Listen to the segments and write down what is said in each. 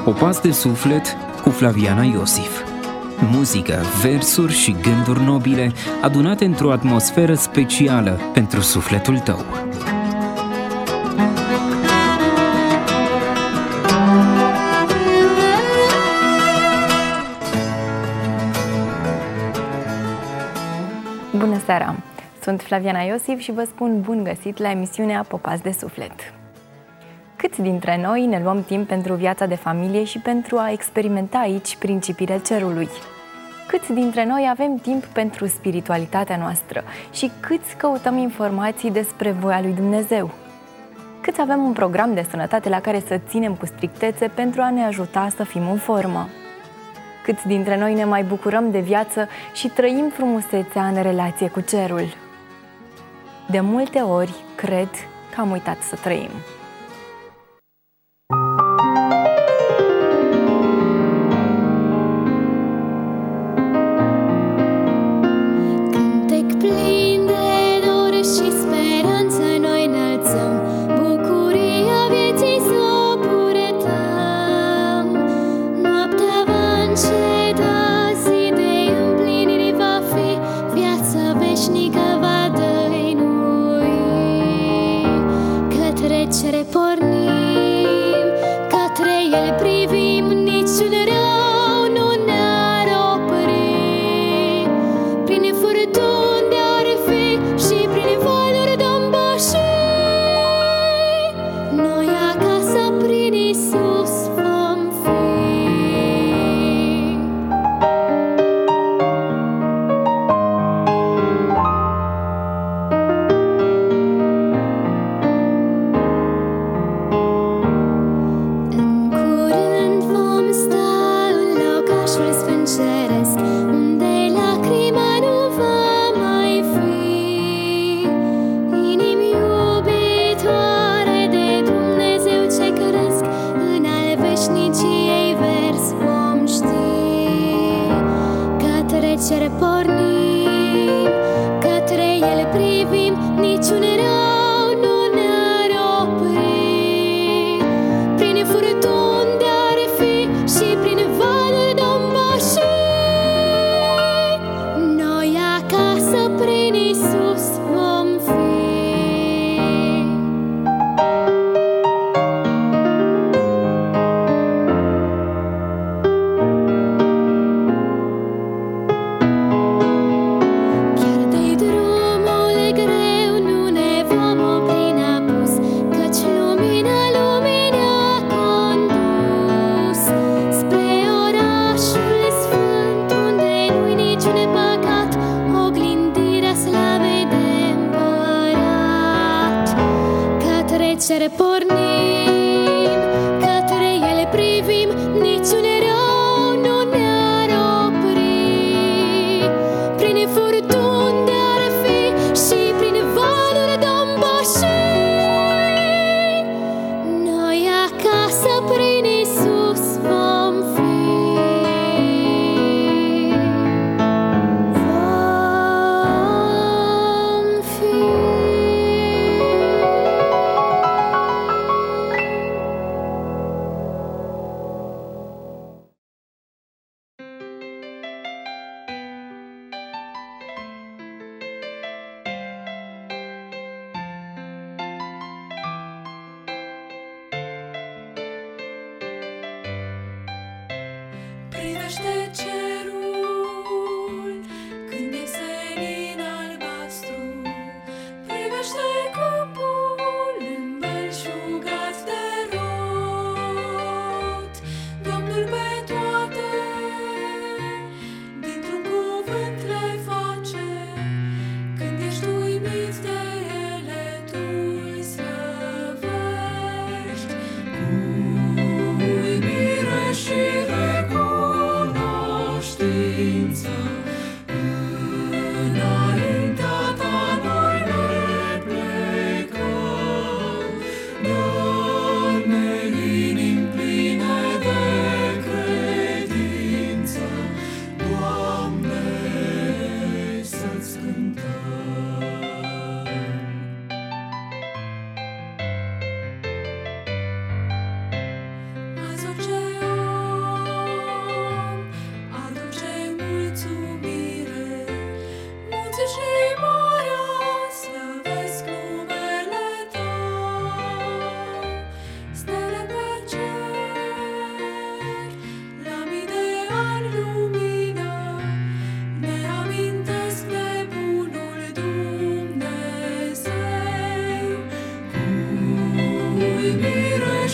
Popas de suflet cu Flaviana Iosif. Muzică, versuri și gânduri nobile adunate într-o atmosferă specială pentru sufletul tău. Bună seara! Sunt Flaviana Iosif și vă spun bun găsit la emisiunea Popas de suflet. Câți dintre noi ne luăm timp pentru viața de familie și pentru a experimenta aici principiile cerului? Câți dintre noi avem timp pentru spiritualitatea noastră și câți căutăm informații despre voia lui Dumnezeu? Câți avem un program de sănătate la care să ținem cu strictețe pentru a ne ajuta să fim în formă? Câți dintre noi ne mai bucurăm de viață și trăim frumusețea în relație cu cerul? De multe ori, cred că am uitat să trăim.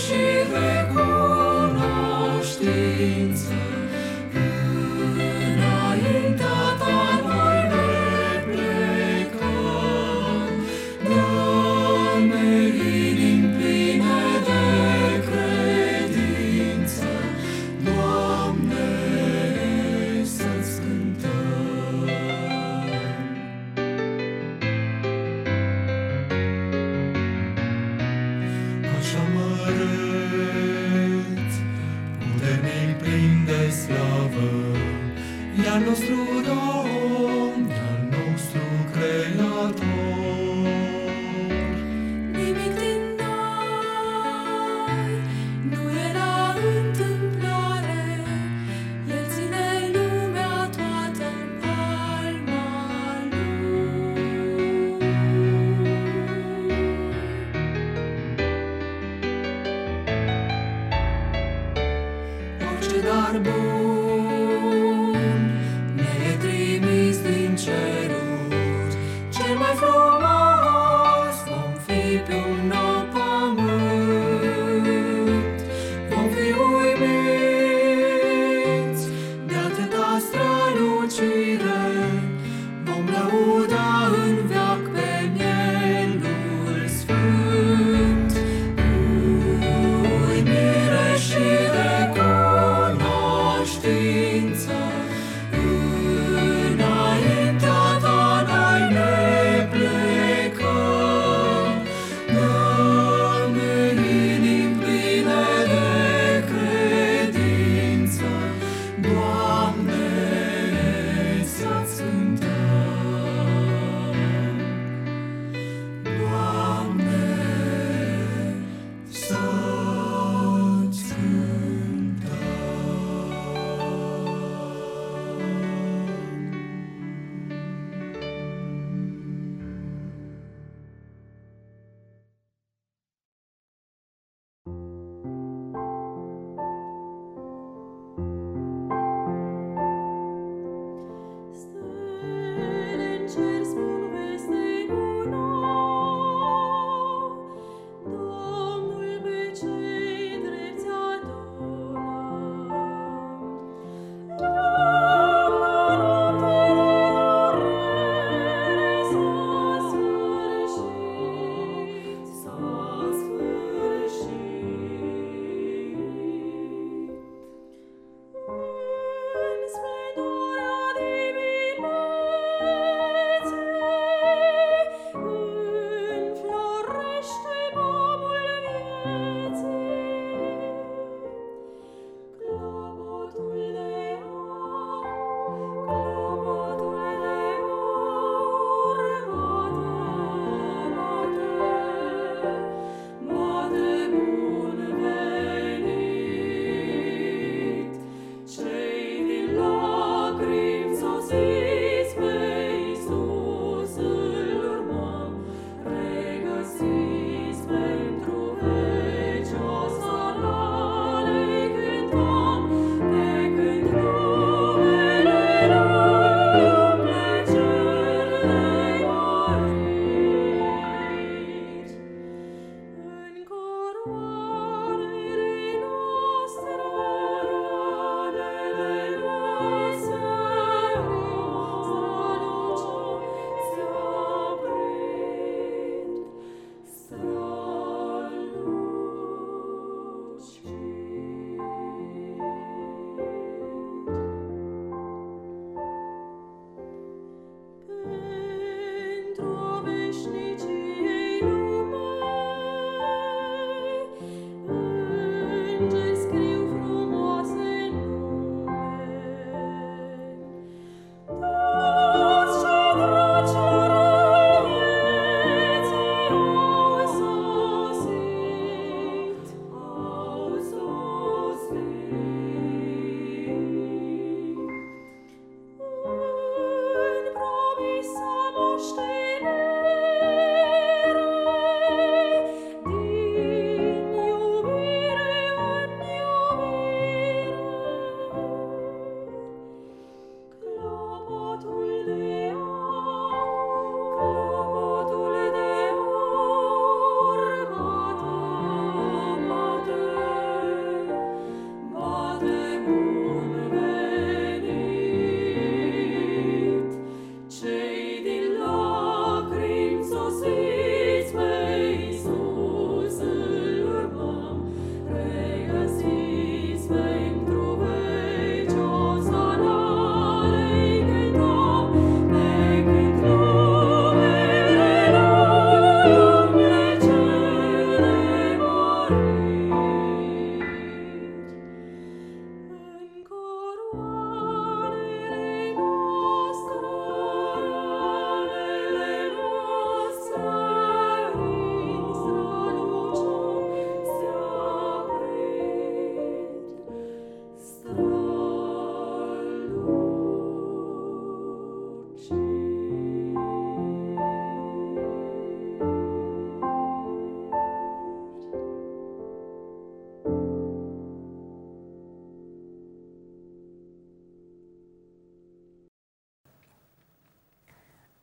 și recunoștință. Înaintea ta noi ne plecăm, dă-ne inimi pline de credință, Doamne, să-ți cântăm. Așa măreț, puternic plin de slavă, e al nostru Domn, e al nostru Creator. Nimic din noi nu e la întâmplare, El ține lumea toată în palma Lui. Orice dar bun ne e trimis din ceruri, cel mai frumos vom fi pe un nou pământ. Vom fi uimiți de atâta strălucire, vom lăuda în veac pe Mielul Sfânt. Uimire și recunoștință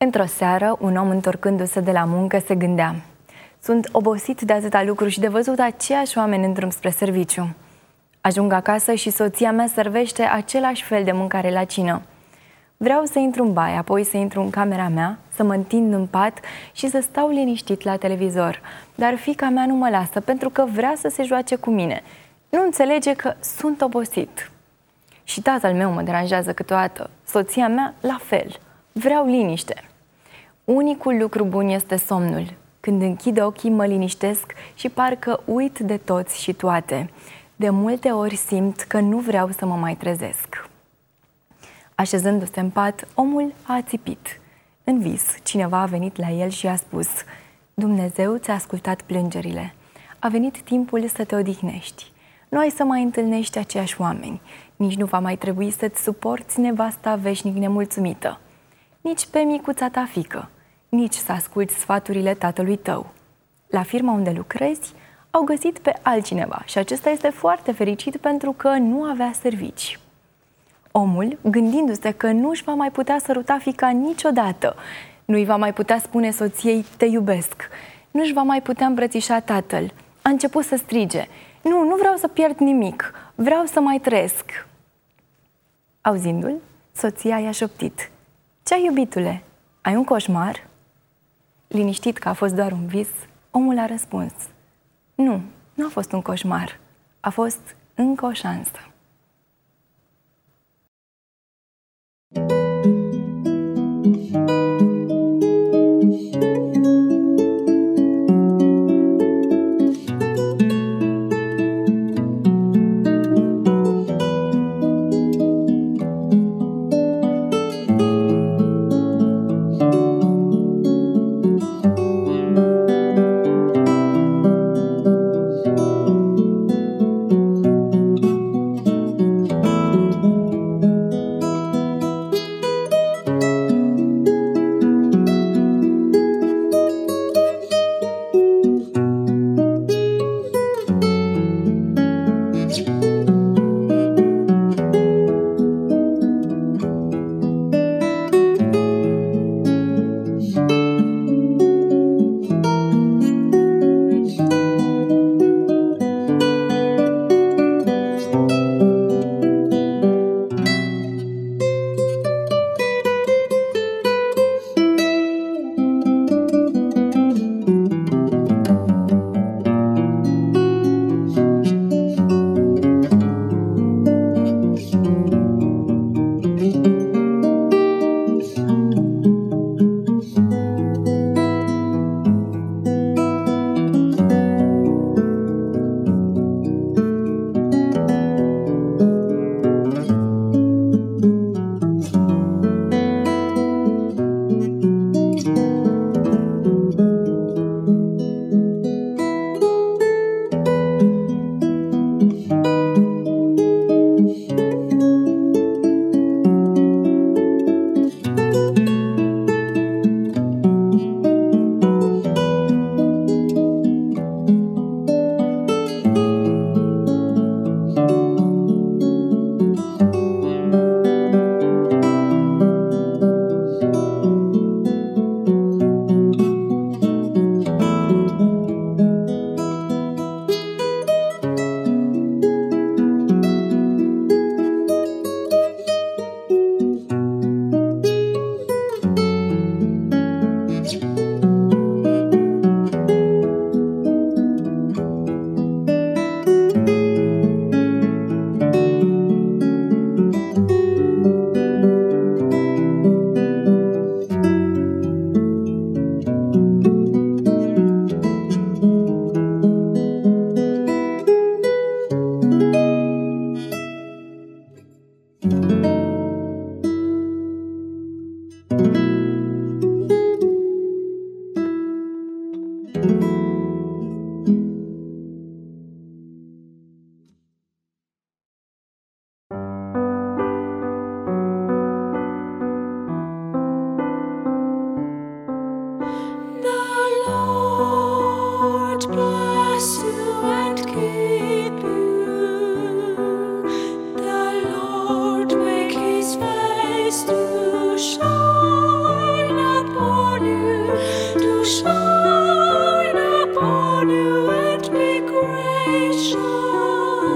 Într-o seară, un om întorcându-se de la muncă se gândea: sunt obosit de atâta lucru și de văzut aceiași oameni în drum spre serviciu. Ajung acasă și soția mea servește același fel de mâncare la cină. Vreau să intru în baie, apoi să intru în camera mea, să mă întind în pat și să stau liniștit la televizor. Dar fiica mea nu mă lasă pentru că vrea să se joace cu mine. Nu înțelege că sunt obosit. Și tatăl meu mă deranjează câteodată. Soția mea, la fel. Vreau liniște. Unicul lucru bun este somnul. Când închid ochii, mă liniștesc și parcă uit de toți și toate. De multe ori simt că nu vreau să mă mai trezesc. Așezându-se în pat, omul a ațipit. În vis, cineva a venit la el și a spus: Dumnezeu ți-a ascultat plângerile. A venit timpul să te odihnești. Nu ai să mai întâlnești aceiași oameni. Nici nu va mai trebui să-ți suporți nevasta veșnic nemulțumită. Nici pe micuța ta fiică. Nici să asculți sfaturile tatălui tău. La firma unde lucrezi, au găsit pe altcineva și acesta este foarte fericit pentru că nu avea servici. Omul, gândindu-se că nu își va mai putea săruta fiica niciodată, nu îi va mai putea spune soției te iubesc, nu își va mai putea îmbrățișa tatăl, a început să strige: nu vreau să pierd nimic, vreau să mai trăiesc. Auzindu-l, soția i-a șoptit: ce-ai, iubitule? Ai un coșmar? Liniștit că a fost doar un vis, omul a răspuns: nu a fost un coșmar, a fost încă o șansă.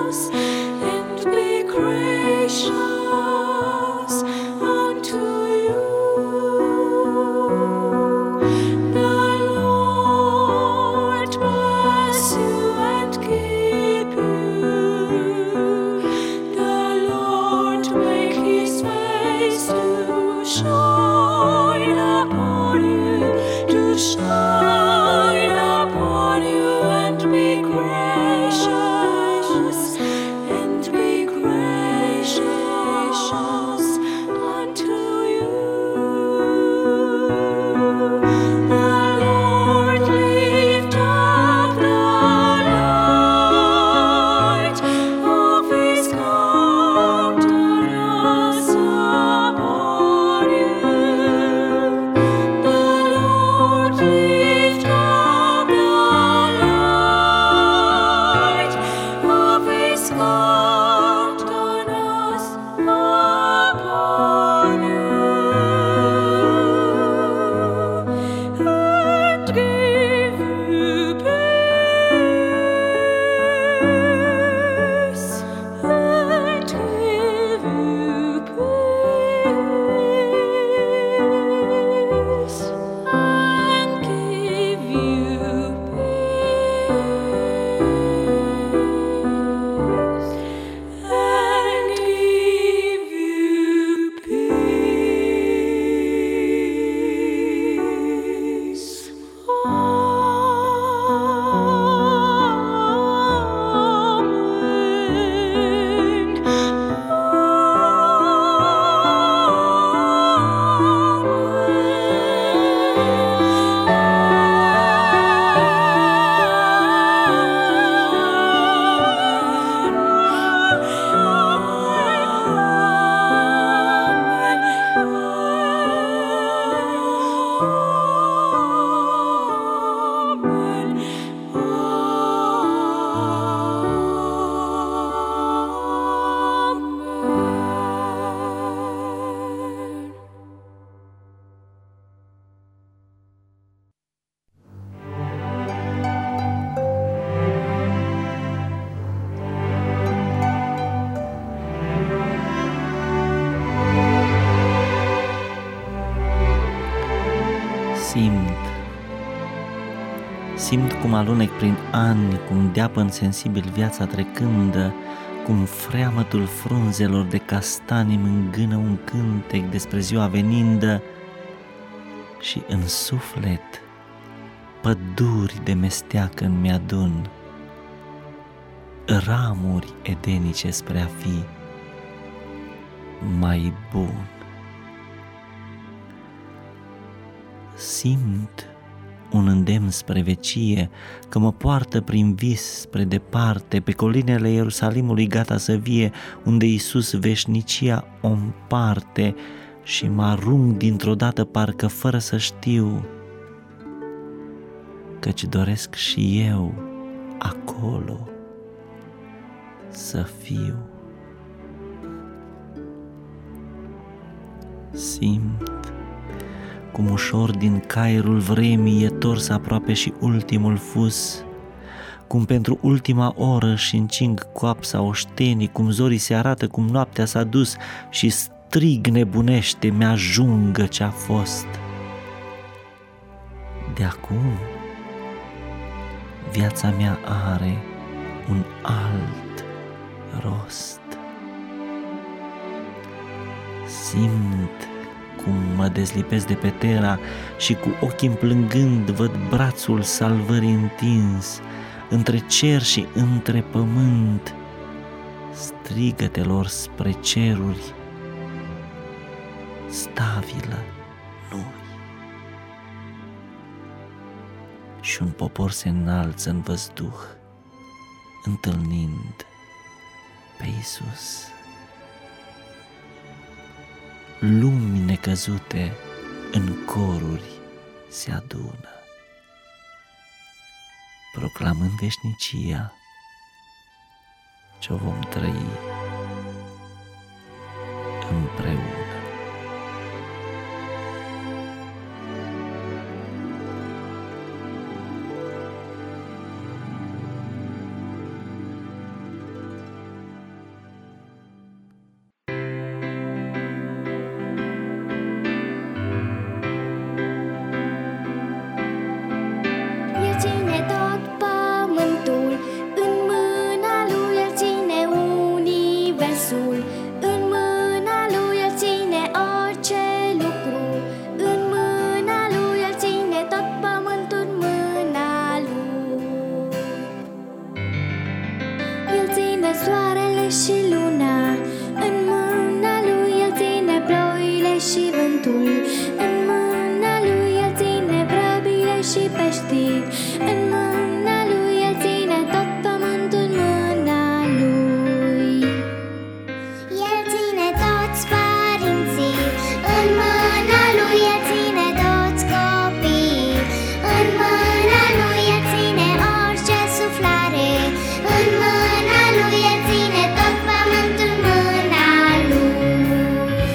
and be gracious unto you. The Lord bless you and keep you. The Lord make His face to shine upon you, to shine upon you, and be gracious, and be gracious unto you. The Lord lift up the light of His countenance upon you. The Lord lift up the light of His countenance upon you, and give you peace, and give you peace, and give you peace, and give you peace. Simt cum alunec prin ani, cum deapăn sensibil viața trecândă, cum freamătul frunzelor de castani îmi îngână un cântec despre ziua venindă și în suflet păduri de mesteacă îmi adun, ramuri edenice spre a fi mai bun. Simt un îndemn spre vecie, că mă poartă prin vis spre departe, pe colinele Ierusalimului gata să vie, unde Iisus veșnicia o împarte, și mă arunc dintr-o dată parcă fără să știu, căci doresc și eu acolo să fiu. Simt cum ușor din caierul vremii e tors aproape și ultimul fus, cum pentru ultima oră și încing coapsa oștenii, cum zorii se arată, cum noaptea s-a dus și strig nebunește, mi-ajungă ce-a fost. De acum viața mea are un alt rost. Simt cum mă dezlipesc de pe tera și cu ochii plângând văd brațul salvării întins între cer și între pământ, strigătelor spre ceruri, stabilă noi. Și un popor se înalță în văzduh, întâlnind pe Iisus. Lumi necăzute în coruri se adună, proclamând veșnicia ce-o vom trăi împreună. soarele și luna, în mâna lui el ține ploile și vântul, în mâna lui el ține vrăbile și peștii, în mâna lui el ține tot pământul în mâna lui. El ține toți părinții, în mâna lui el ține toți copiii, în mâna lui el ține orice suflare, în mâna lui el ține tot pământul în mâna lui.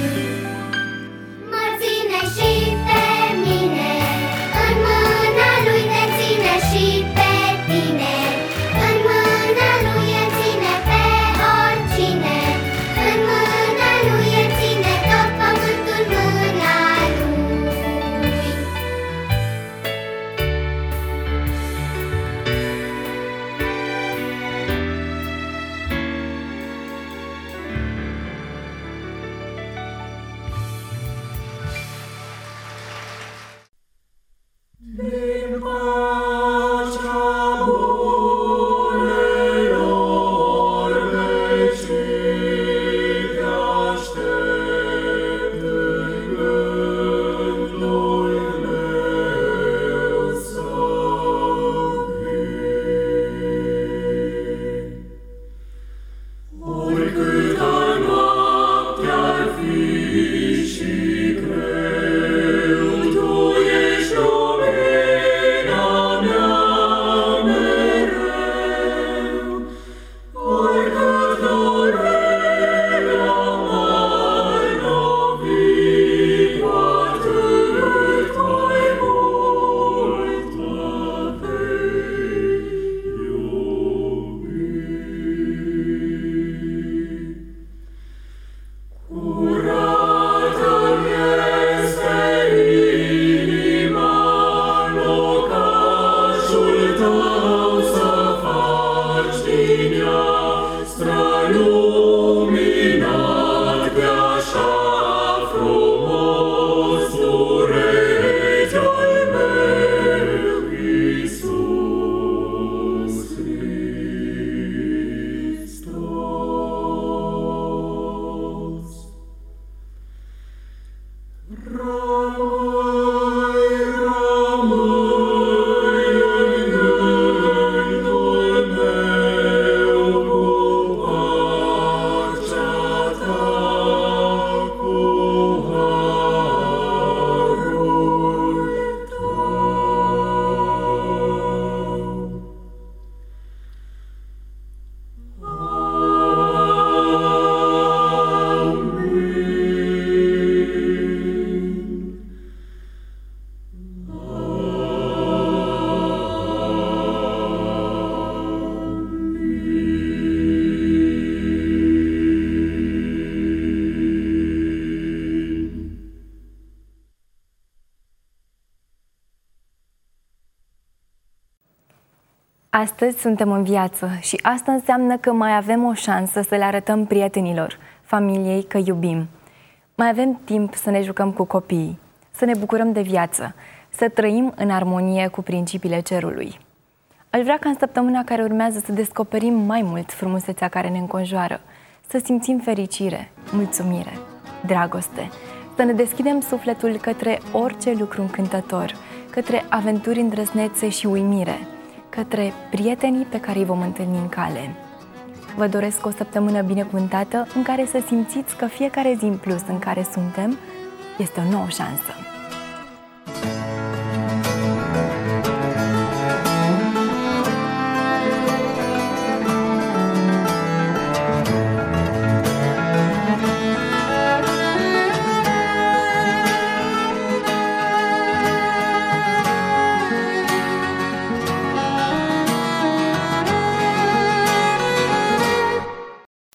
Mă ține și pe mine, în mâna lui te ține și pe tine, în mâna lui el ține pe oricine, în mâna lui el ține tot pământul în mâna lui. Din pacea bunelor vecii te aștept, în gândul meu să fii. Oricâtă noapte ar fi și greu, tu ești lumina mea mereu. Oricât durerea m-ar lovi, cu atât mai mult mă vei iubi. Curată-mi este inima, locașul tău să faci din ea, străluminat de așa frumos urechi al meu, Iisus Hristos. Rămâi în gândul meu, cu pacea ta, cu harul tău. Astăzi suntem în viață și asta înseamnă că mai avem o șansă să le arătăm prietenilor, familiei, că iubim. Mai avem timp să ne jucăm cu copiii, să ne bucurăm de viață, să trăim în armonie cu principiile cerului. Aș vrea ca în săptămâna care urmează să descoperim mai mult frumusețea care ne înconjoară, să simțim fericire, mulțumire, dragoste, să ne deschidem sufletul către orice lucru încântător, către aventuri îndrăznețe și uimire, către prietenii pe care îi vom întâlni în cale. Vă doresc o săptămână binecuvântată în care să simțiți că fiecare zi în plus în care suntem este o nouă șansă.